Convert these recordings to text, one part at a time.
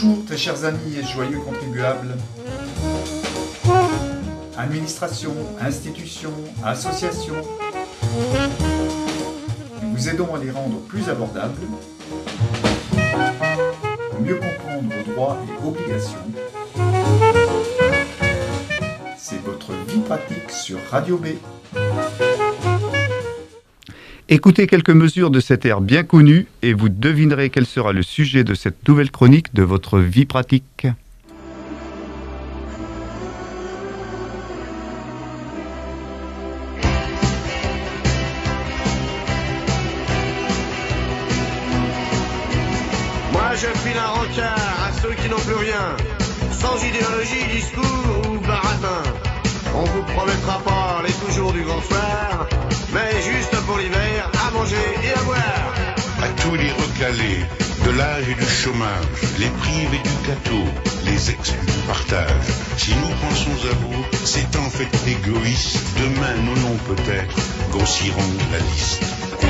Bonjour très chers amis et joyeux contribuables. Administration, institutions, associations. Nous vous aidons à les rendre plus abordables, pour mieux comprendre vos droits et obligations. C'est votre vie pratique sur Radio B. Écoutez quelques mesures de cet air bien connu et vous devinerez quel sera le sujet de cette nouvelle chronique de votre vie pratique. Moi je file un rencard à ceux qui n'ont plus rien, sans idéologie, discours ou baratin. On vous promettra pas les toujours du grand soir, mais juste pour l'hiver, à manger et à boire. À tous les recalés, de l'âge et du chômage, les privés du gâteau, les exclus du partage. Si nous pensons à vous, c'est en fait égoïste. Demain, nos noms peut-être grossiront la liste.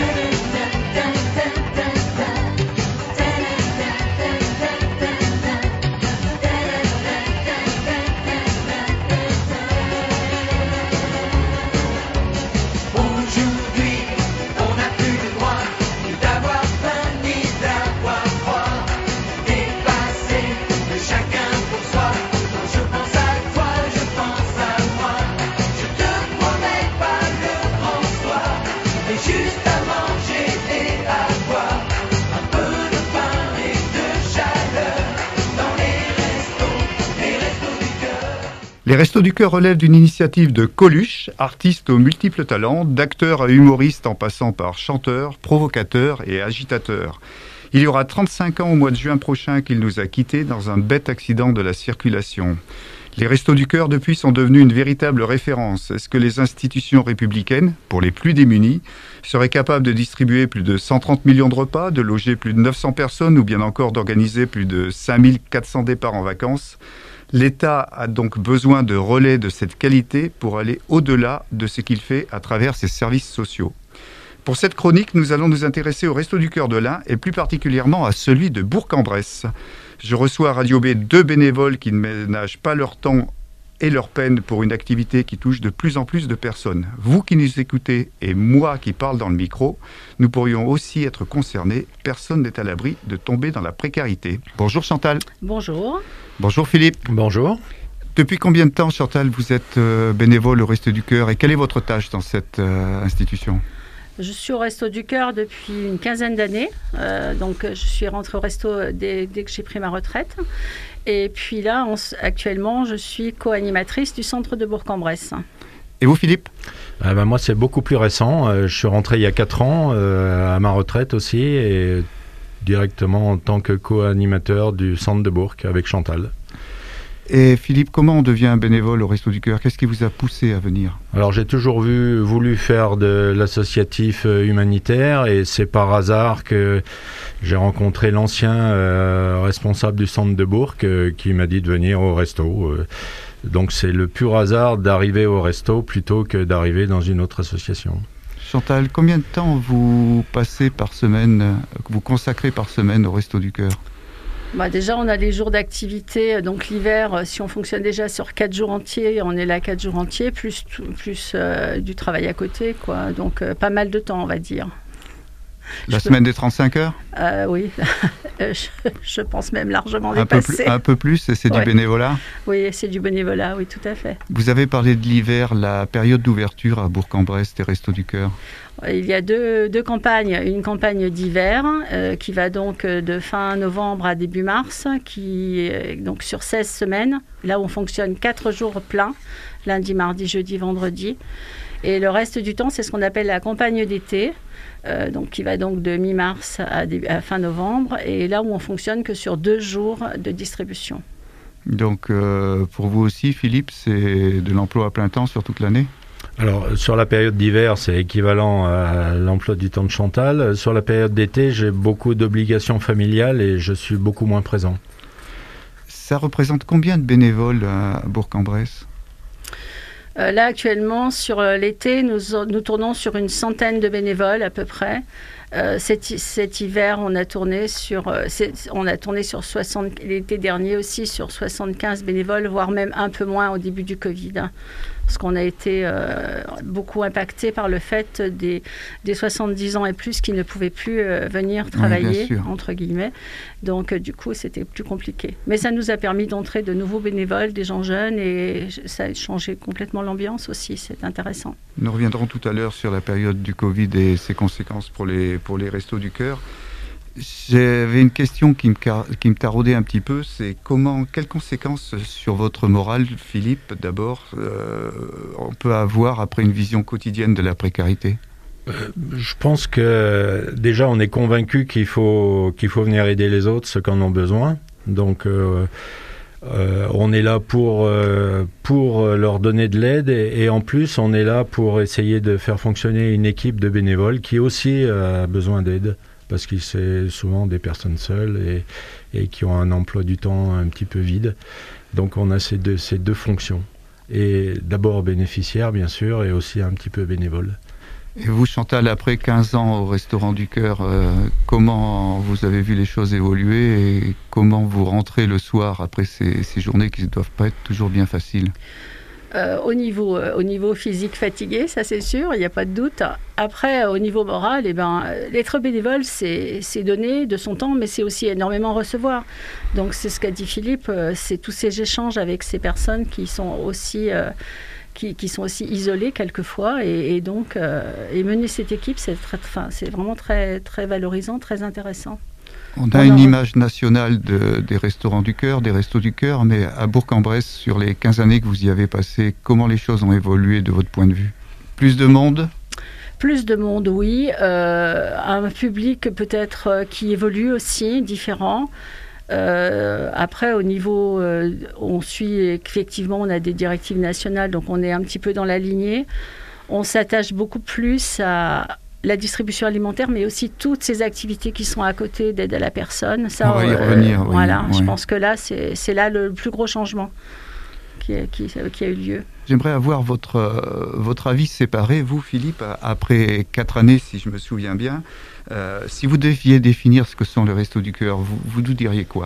Les Restos du Cœur relèvent d'une initiative de Coluche, artiste aux multiples talents, d'acteur à humoriste en passant par chanteur, provocateur et agitateur. Il y aura 35 ans au mois de juin prochain qu'il nous a quittés dans un bête accident de la circulation. Les Restos du Cœur depuis sont devenus une véritable référence. Est-ce que les institutions républicaines, pour les plus démunis, seraient capables de distribuer plus de 130 millions de repas, de loger plus de 900 personnes ou bien encore d'organiser plus de 5400 départs en vacances ? L'État a donc besoin de relais de cette qualité pour aller au-delà de ce qu'il fait à travers ses services sociaux. Pour cette chronique, nous allons nous intéresser au Resto du Cœur de l'Ain et plus particulièrement à celui de Bourg-en-Bresse. Je reçois à Radio B 2 bénévoles qui ne ménagent pas leur temps et leur peine pour une activité qui touche de plus en plus de personnes. Vous qui nous écoutez et moi qui parle dans le micro, nous pourrions aussi être concernés. Personne n'est à l'abri de tomber dans la précarité. Bonjour Chantal. Bonjour. Bonjour Philippe. Bonjour. Depuis combien de temps, Chantal, vous êtes bénévole au Resto du Cœur et quelle est votre tâche dans cette institution ? Je suis au Resto du Cœur depuis une quinzaine d'années. Donc, je suis rentrée au Resto dès que j'ai pris ma retraite. Et puis là, actuellement, je suis co-animatrice du centre de Bourg-en-Bresse. Et vous, Philippe ? Moi, c'est beaucoup plus récent. Je suis rentré il y a 4 ans à ma retraite aussi et directement en tant que co-animateur du centre de Bourg avec Chantal. Et Philippe, comment on devient bénévole au Resto du Cœur ? Qu'est-ce qui vous a poussé à venir ? Alors j'ai toujours voulu faire de l'associatif humanitaire et c'est par hasard que j'ai rencontré l'ancien responsable du centre de Bourg qui m'a dit de venir au resto. Donc c'est le pur hasard d'arriver au resto plutôt que d'arriver dans une autre association. Chantal, combien de temps vous passez par semaine, vous consacrez par semaine au Resto du Cœur ? Déjà, on a les jours d'activité. Donc, l'hiver, si on fonctionne déjà sur 4 jours entiers, on est là 4 jours entiers, plus du travail à côté, quoi. Donc, pas mal de temps, on va dire. La semaine des 35 heures ? Oui, je pense même largement dépasser. Un peu plus, et c'est du bénévolat ? Oui, c'est du bénévolat, oui, tout à fait. Vous avez parlé de l'hiver, la période d'ouverture à Bourg-en-Bresse des Restos du Cœur. Il y a deux campagnes. Une campagne d'hiver qui va donc de fin novembre à début mars, qui est donc sur 16 semaines. Là où on fonctionne 4 jours pleins, lundi, mardi, jeudi, vendredi. Et le reste du temps, c'est ce qu'on appelle la campagne d'été, donc qui va donc de mi-mars à fin novembre. Et là où on fonctionne que sur 2 jours de distribution. Donc pour vous aussi, Philippe, c'est de l'emploi à plein temps sur toute l'année ? Alors, sur la période d'hiver, c'est équivalent à l'emploi du temps de Chantal. Sur la période d'été, j'ai beaucoup d'obligations familiales et je suis beaucoup moins présent. Ça représente combien de bénévoles à Bourg-en-Bresse ? Là, actuellement, sur l'été, nous tournons sur une centaine de bénévoles à peu près. Cet hiver, on a tourné sur 60, l'été dernier aussi, sur 75 bénévoles, voire même un peu moins au début du Covid. Parce qu'on a été beaucoup impacté par le fait des 70 ans et plus qui ne pouvaient plus venir travailler, entre guillemets. Donc, du coup, c'était plus compliqué. Mais ça nous a permis d'entrer de nouveaux bénévoles, des gens jeunes, et ça a changé complètement l'ambiance aussi. C'est intéressant. Nous reviendrons tout à l'heure sur la période du Covid et ses conséquences pour les Restos du Cœur. J'avais une question qui me taraudait un petit peu, c'est quelles conséquences sur votre morale, Philippe, d'abord, on peut avoir après une vision quotidienne de la précarité ? Je pense que déjà on est convaincu qu'il faut venir aider les autres, ceux qui en ont besoin. Donc on est là pour leur donner de l'aide et en plus on est là pour essayer de faire fonctionner une équipe de bénévoles qui aussi a besoin d'aide. Parce que c'est souvent des personnes seules et qui ont un emploi du temps un petit peu vide. Donc on a ces deux fonctions. Et d'abord bénéficiaire, bien sûr, et aussi un petit peu bénévole. Et vous, Chantal, après 15 ans au Restaurant du Cœur, comment vous avez vu les choses évoluer et comment vous rentrez le soir après ces journées qui ne doivent pas être toujours bien faciles ? Au niveau physique fatigué, ça c'est sûr, il n'y a pas de doute. Après, au niveau moral, l'être bénévole, c'est donner de son temps, mais c'est aussi énormément recevoir. Donc c'est ce qu'a dit Philippe, c'est tous ces échanges avec ces personnes qui sont aussi isolées quelquefois. Et donc, mener cette équipe, c'est vraiment très, très valorisant, très intéressant. On a une image nationale des Restaurants du Cœur, des Restos du Cœur, mais à Bourg-en-Bresse, sur les 15 années que vous y avez passées, comment les choses ont évolué de votre point de vue ? Plus de monde ? Plus de monde, oui. Un public peut-être qui évolue aussi, différent. Après, au niveau, on suit, effectivement, on a des directives nationales, donc on est un petit peu dans la lignée. On s'attache beaucoup plus à la distribution alimentaire, mais aussi toutes ces activités qui sont à côté d'aide à la personne. Ça, on va y revenir. Voilà, oui. Je pense que là, c'est là le plus gros changement qui a eu lieu. J'aimerais avoir votre avis séparé, vous, Philippe, après 4 années, si je me souviens bien. Si vous deviez définir ce que sont les Restos du Cœur, vous nous diriez quoi ?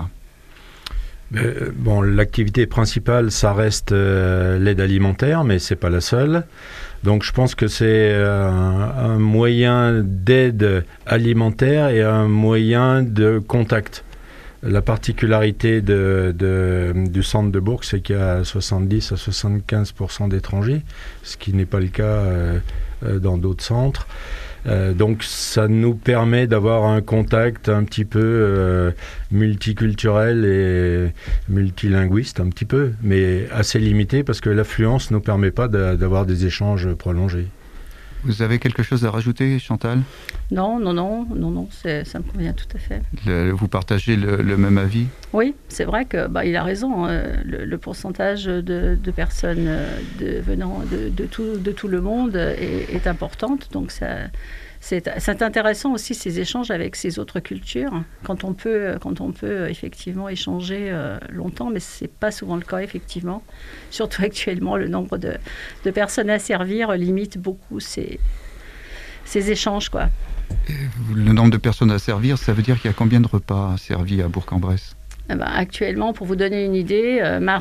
L'activité principale, ça reste l'aide alimentaire, mais c'est pas la seule. Donc je pense que c'est un moyen d'aide alimentaire et un moyen de contact. La particularité du centre de Bourg, c'est qu'il y a 70 à 75% d'étrangers, ce qui n'est pas le cas dans d'autres centres. Donc ça nous permet d'avoir un contact un petit peu multiculturel et multilinguiste, un petit peu, mais assez limité parce que l'affluence ne nous permet pas d'avoir des échanges prolongés. Vous avez quelque chose à rajouter, Chantal ? Non, ça me convient tout à fait. Vous partagez le même avis ? Oui, c'est vrai que il a raison. Le pourcentage de personnes venant de tout le monde est importante. Donc c'est intéressant aussi ces échanges avec ces autres cultures quand on peut effectivement échanger longtemps, mais c'est pas souvent le cas effectivement. Surtout actuellement, le nombre de personnes à servir limite beaucoup ces échanges, quoi. Le nombre de personnes à servir, ça veut dire qu'il y a combien de repas servis à Bourg-en-Bresse ? Actuellement, pour vous donner une idée,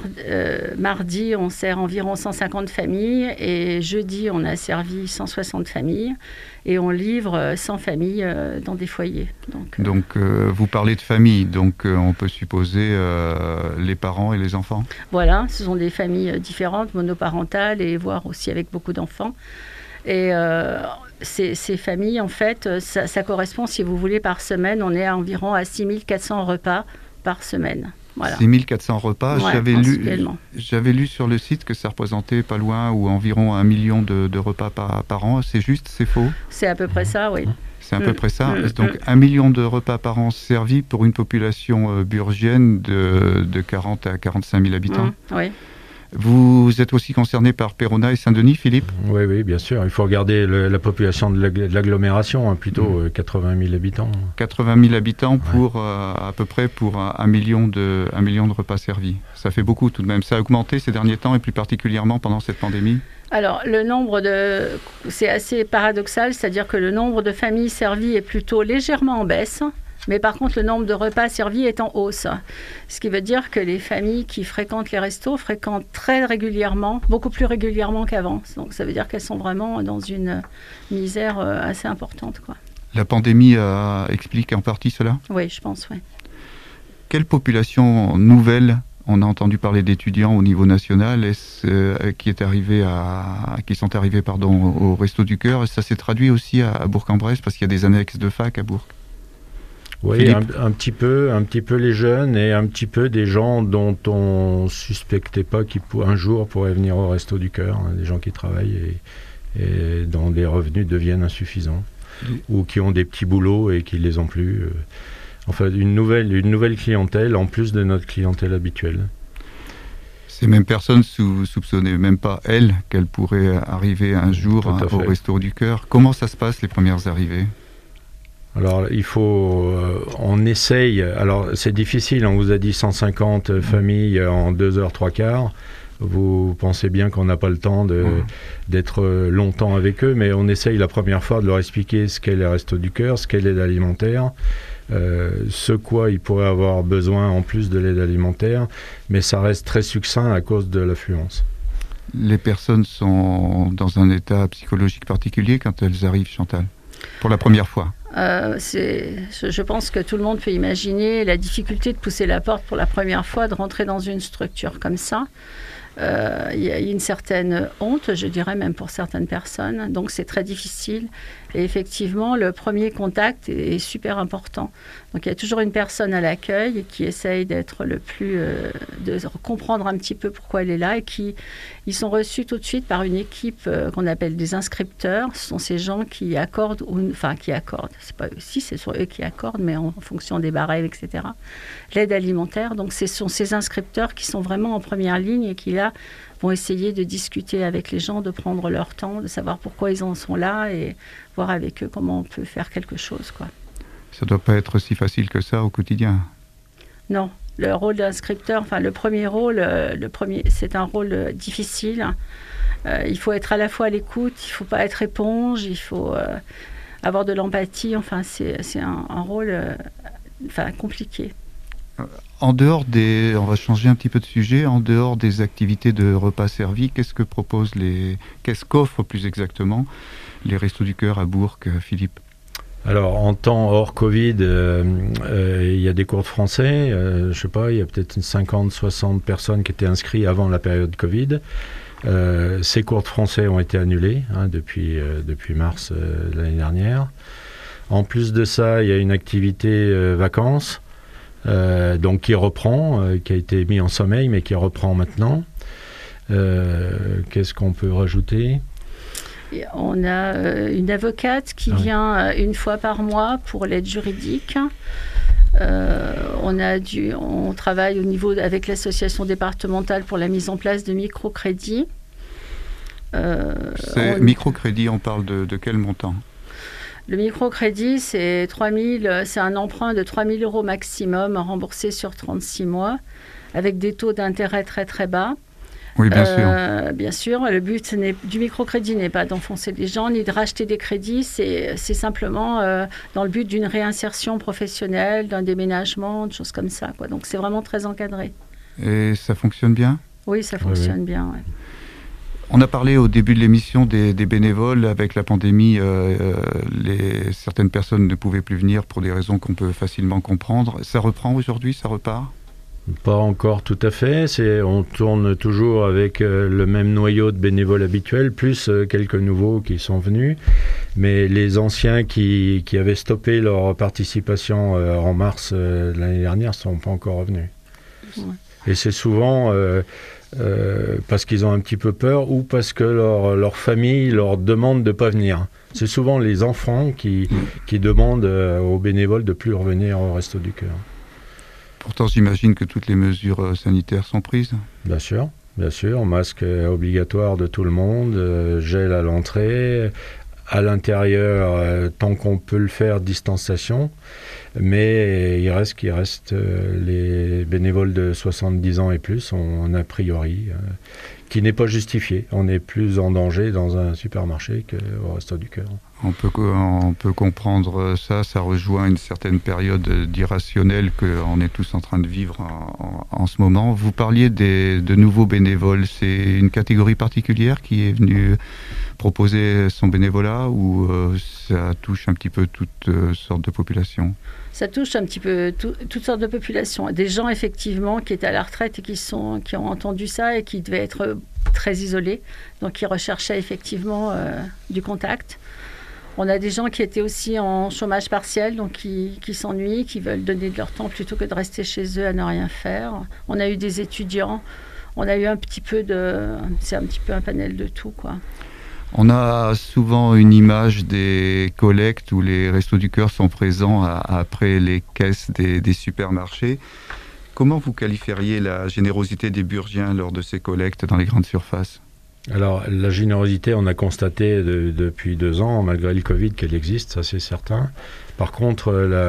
mardi, on sert environ 150 familles et jeudi, on a servi 160 familles et on livre 100 familles dans des foyers. Donc vous parlez de famille, donc on peut supposer les parents et les enfants ? Voilà, ce sont des familles différentes, monoparentales et voire aussi avec beaucoup d'enfants. Et ces familles, en fait, ça correspond, si vous voulez, par semaine, on est environ à 6400 repas par semaine. Voilà. 6400 repas. Ouais, j'avais lu sur le site que ça représentait pas loin ou environ 1 million de repas par an. C'est juste, c'est faux ? C'est à peu près ça, oui. C'est à peu près ça. Donc 1 million de repas par an servis pour une population burgienne de 40 à 45 000 habitants. Oui. Vous êtes aussi concerné par Péronne et Saint-Denis, Philippe ? Oui, bien sûr. Il faut regarder la population de l'agglomération, plutôt 80 000 habitants. 80 000 habitants pour à peu près pour 1 million de repas servis. Ça fait beaucoup tout de même. Ça a augmenté ces derniers temps et plus particulièrement pendant cette pandémie ? Alors, c'est assez paradoxal, c'est-à-dire que le nombre de familles servies est plutôt légèrement en baisse. Mais par contre, le nombre de repas servis est en hausse. Ce qui veut dire que les familles qui fréquentent les restos fréquentent très régulièrement, beaucoup plus régulièrement qu'avant. Donc ça veut dire qu'elles sont vraiment dans une misère assez importante, quoi. La pandémie explique en partie cela ? Oui, je pense, oui. Quelle population nouvelle, on a entendu parler d'étudiants au niveau national, qui sont arrivés au Resto du Cœur. Ça s'est traduit aussi à Bourg-en-Bresse parce qu'il y a des annexes de fac à Bourg. Oui, un petit peu les jeunes et un petit peu des gens dont on suspectait pas qu'un jour pourraient venir au Resto du Cœur, des gens qui travaillent et dont les revenus deviennent insuffisants, ou qui ont des petits boulots et qui les ont plus. Enfin, une nouvelle clientèle en plus de notre clientèle habituelle. Ces mêmes personnes soupçonnaient même pas, elles, qu'elles pourraient arriver un jour au Resto du Cœur. Comment ça se passe, les premières arrivées ? Alors, on essaye, alors c'est difficile, on vous a dit 150 familles en 2 heures 3/4. Vous pensez bien qu'on n'a pas le temps d'être longtemps avec eux, mais on essaye la première fois de leur expliquer ce qu'est les Restos du Cœur, ce qu'est l'aide alimentaire, ce quoi ils pourraient avoir besoin en plus de l'aide alimentaire, mais ça reste très succinct à cause de l'affluence. Les personnes sont dans un état psychologique particulier quand elles arrivent, Chantal, pour la première fois ? Je pense que tout le monde peut imaginer la difficulté de pousser la porte pour la première fois, de rentrer dans une structure comme ça. Il y a une certaine honte, je dirais même pour certaines personnes, donc c'est très difficile. Et effectivement, le premier contact est super important. Donc il y a toujours une personne à l'accueil qui essaye d'être de comprendre un petit peu pourquoi elle est là, et ils sont reçus tout de suite par une équipe qu'on appelle des inscripteurs. Ce sont ces gens qui accordent, c'est pas eux, c'est sur eux qui accordent, mais en fonction des barèmes, etc. L'aide alimentaire. Donc ce sont ces inscripteurs qui sont vraiment en première ligne et qui là vont essayer de discuter avec les gens, de prendre leur temps, de savoir pourquoi ils en sont là et voir avec eux comment on peut faire quelque chose, quoi. Ça ne doit pas être si facile que ça au quotidien. Non, le rôle d'inscripteur, le premier rôle, c'est un rôle difficile. Il faut être à la fois à l'écoute, il ne faut pas être éponge, il faut avoir de l'empathie. C'est un rôle compliqué. En dehors on va changer un petit peu de sujet, en dehors des activités de repas servis, qu'est-ce qu'offrent plus exactement les Restos du Cœur à Bourg, Philippe ? Alors, en temps hors Covid, il y a des cours de français. Je ne sais pas, il y a peut-être 50-60 personnes qui étaient inscrites avant la période Covid. Ces cours de français ont été annulés depuis mars de l'année dernière. En plus de ça, il y a une activité vacances. Donc qui reprend, qui a été mis en sommeil, mais qui reprend maintenant. Qu'est-ce qu'on peut rajouter ? On a une avocate qui vient une fois par mois pour l'aide juridique. On travaille avec l'association départementale pour la mise en place de microcrédits. Microcrédit, on parle de quel montant ? Le microcrédit, c'est un emprunt de 3 000 € maximum remboursé sur 36 mois, avec des taux d'intérêt très très bas. Oui, bien sûr. Bien sûr, le but du microcrédit n'est pas d'enfoncer les gens, ni de racheter des crédits, c'est simplement dans le but d'une réinsertion professionnelle, d'un déménagement, de choses comme ça, quoi. Donc c'est vraiment très encadré. Et ça fonctionne bien ? Oui, ça fonctionne bien, ouais. On a parlé au début de l'émission des bénévoles. Avec la pandémie, certaines personnes ne pouvaient plus venir pour des raisons qu'on peut facilement comprendre. Ça reprend aujourd'hui, ça repart ? Pas encore tout à fait. On tourne toujours avec le même noyau de bénévoles habituels, plus quelques nouveaux qui sont venus. Mais les anciens qui avaient stoppé leur participation en mars de l'année dernière ne sont pas encore revenus. Ouais. Et c'est souvent parce qu'ils ont un petit peu peur ou parce que leur famille leur demande de ne pas venir. C'est souvent les enfants qui demandent aux bénévoles de ne plus revenir au Resto du Cœur. Pourtant, j'imagine que toutes les mesures sanitaires sont prises. Bien sûr. bien sûr, masque obligatoire de tout le monde, gel à l'entrée, à l'intérieur, tant qu'on peut le faire, distanciation. Mais il reste les bénévoles de 70 ans et plus ont un a priori qui n'est pas justifié. On est plus en danger dans un supermarché qu'au Resto du Cœur. On peut comprendre ça rejoint une certaine période d'irrationnel qu'on est tous en train de vivre en ce moment. Vous parliez de nouveaux bénévoles, c'est une catégorie particulière qui est venue proposer son bénévolat ou ça touche un petit peu toutes sortes de populations ? Ça touche un petit peu toutes sortes de populations. Des gens, effectivement, qui étaient à la retraite et qui ont entendu ça et qui devaient être très isolés, donc qui recherchaient effectivement du contact. On a des gens qui étaient aussi en chômage partiel, donc qui s'ennuient, qui veulent donner de leur temps plutôt que de rester chez eux à ne rien faire. On a eu des étudiants. On a eu c'est un petit peu un panel de tout, quoi. On a souvent une image des collectes où les Restos du Cœur sont présents après les caisses des supermarchés. Comment vous qualifieriez la générosité des Burgiens lors de ces collectes dans les grandes surfaces ? Alors, la générosité, on a constaté depuis 2 ans, malgré le Covid, qu'elle existe, ça c'est certain. Par contre,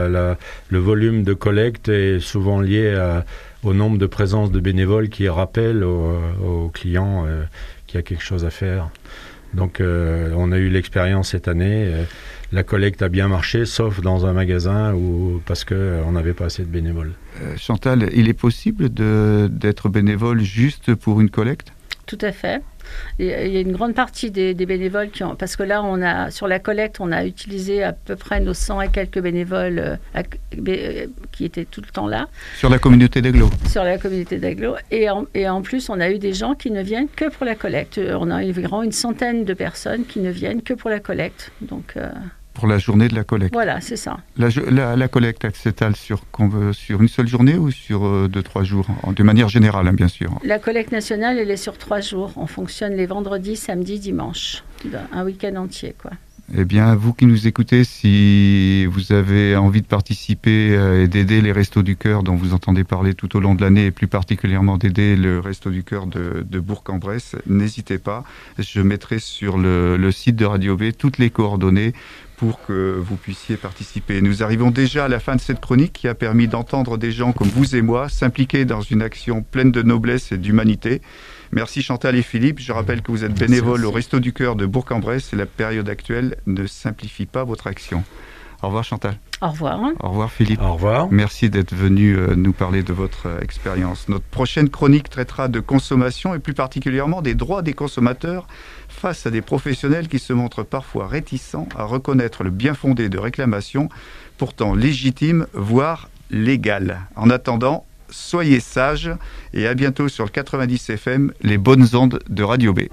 le volume de collecte est souvent lié au nombre de présences de bénévoles qui rappellent aux clients qu'il y a quelque chose à faire. Donc, on a eu l'expérience cette année. La collecte a bien marché, sauf dans un magasin parce qu'on n'avait pas assez de bénévoles. Chantal, il est possible d'être bénévole juste pour une collecte ? Tout à fait. Il y a une grande partie des bénévoles parce que là, sur la collecte, on a utilisé à peu près nos 100 et quelques bénévoles qui étaient tout le temps là. Sur la communauté d'Aglo. Sur la communauté d'Aglo. Et en plus, on a eu des gens qui ne viennent que pour la collecte. On a environ une centaine de personnes qui ne viennent que pour la collecte. Donc, pour la journée de la collecte. Voilà, c'est ça. La collecte, elle s'étale sur une seule journée ou sur 2-3 jours, de manière générale, hein, bien sûr. La collecte nationale, elle est sur 3 jours. On fonctionne les vendredis, samedis, dimanches. Un week-end entier, quoi. Eh bien, vous qui nous écoutez, si vous avez envie de participer et d'aider les Restos du Cœur dont vous entendez parler tout au long de l'année, et plus particulièrement d'aider le Resto du Cœur de Bourg-en-Bresse, n'hésitez pas. Je mettrai sur le site de Radio B toutes les coordonnées pour que vous puissiez participer. Nous arrivons déjà à la fin de cette chronique qui a permis d'entendre des gens comme vous et moi s'impliquer dans une action pleine de noblesse et d'humanité. Merci Chantal et Philippe. Je rappelle que vous êtes bénévoles au Resto du Cœur de Bourg-en-Bresse et la période actuelle ne simplifie pas votre action. Au revoir Chantal. Au revoir. Au revoir Philippe. Au revoir. Merci d'être venu nous parler de votre expérience. Notre prochaine chronique traitera de consommation et plus particulièrement des droits des consommateurs face à des professionnels qui se montrent parfois réticents à reconnaître le bien fondé de réclamations pourtant légitimes, voire légales. En attendant, soyez sages et à bientôt sur le 90 FM, les bonnes ondes de Radio B.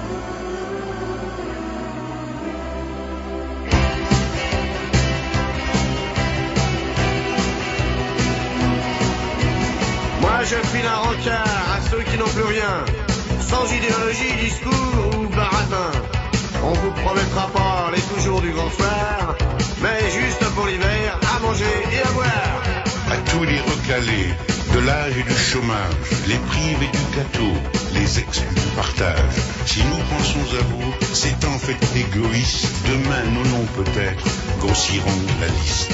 Moi je file un rencard à ceux qui n'ont plus rien, sans idéologie, discours ou baratin. On vous promettra pas les toujours du grand soir, mais juste pour l'hiver, à manger et à boire. À tous les recalés de l'âge et du chômage, les privés du gâteau, les exclus du partage. Si nous pensons à vous, c'est en fait égoïste. Demain, nos noms peut-être grossiront la liste.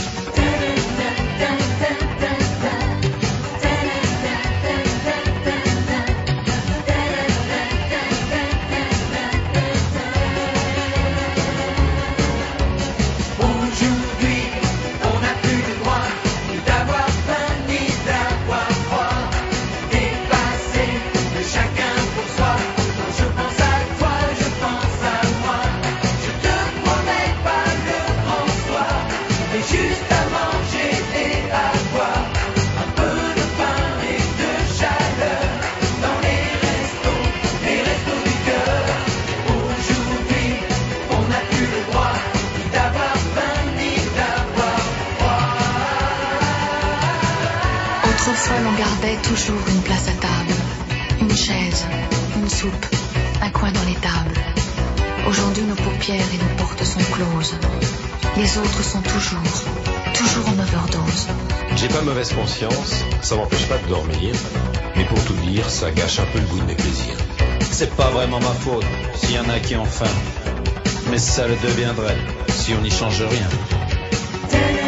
Autrefois, l'on gardait toujours une place à table, une chaise, une soupe, un coin dans l'étable. Aujourd'hui, nos paupières et nos portes sont closes. Les autres sont toujours en overdose. J'ai pas mauvaise conscience, ça m'empêche pas de dormir. Mais pour tout dire, ça gâche un peu le goût de mes plaisirs. C'est pas vraiment ma faute s'il y en a qui ont faim, mais ça le deviendrait si on n'y change rien.